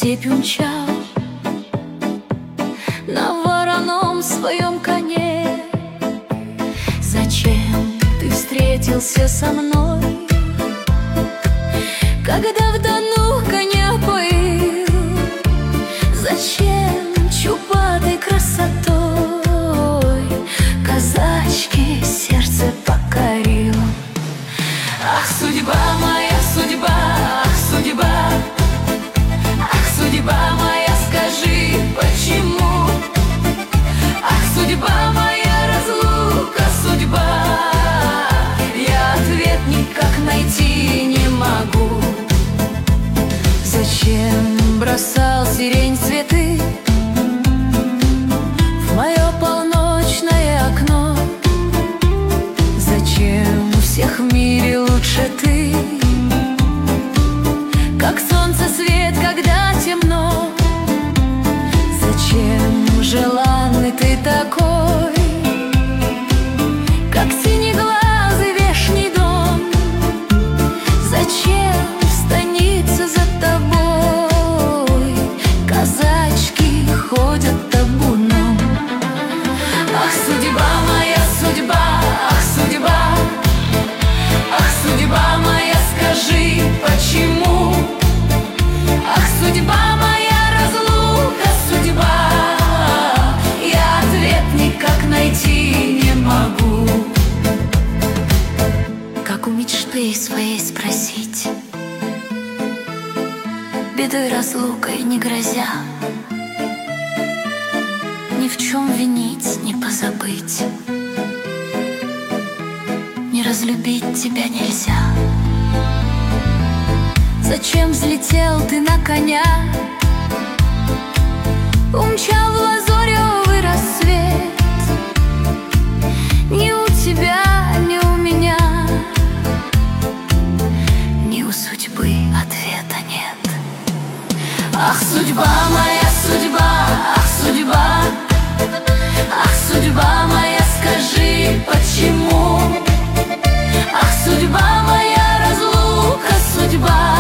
степь умчал на вороном своем коне. Зачем ты встретился со мной, когда в Дону коня поил? Зачем чубатой красотой казачки сердце покорил? Ах, судьба моя, судьба, ах, судьба, ах, судьба моя, скажи, почему? Ах, судьба моя, разлука, судьба, я ответ никак найти не могу. Зачем бросал сирень цветы в мое полночное окно? Зачем у всех в мире лучше ты, как солнце свет, когда темно? Зачем желанный ты такой, как синеглазый вешний дом? Зачем в станице за тобой казачки ходят табуном? Ах, судьба моя, судьба, ах, судьба, ах, судьба моя, скажи, почему? Ах, судьба моя, разлука, судьба, я ответ никак найти не могу. Как у мечты своей спросить, бедой разлукой не грозя, ни в чем винить, не позабыть, не разлюбить тебя нельзя. Зачем взлетел ты на коня, умчал в лазоревый рассвет? Ни у тебя, ни у меня, ни у судьбы ответа нет. Ах, судьба моя, судьба, ах, судьба, ах, судьба моя, скажи, почему? Ах, судьба моя, разлука, судьба,